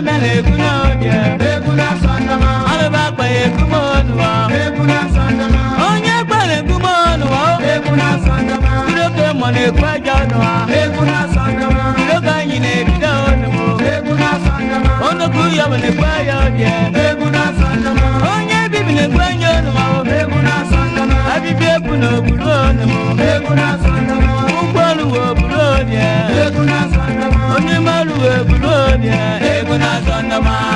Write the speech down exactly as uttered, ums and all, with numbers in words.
mele kuno ye eguna sandama alba pa ekumono wa eguna sandama onye gbale kumono wa eguna sandama kiroke mone kwaja no wa eguna sandama kiroka nyine bidono mo eguna sandama ono kuya mene kwaya ye eguna sandama onye bibine kwanya no wa eguna sandama abibi ekuno burono mo eguna sandama ungwalu wo burono ye eguna sandama onye malu wo burono ye eguna sandama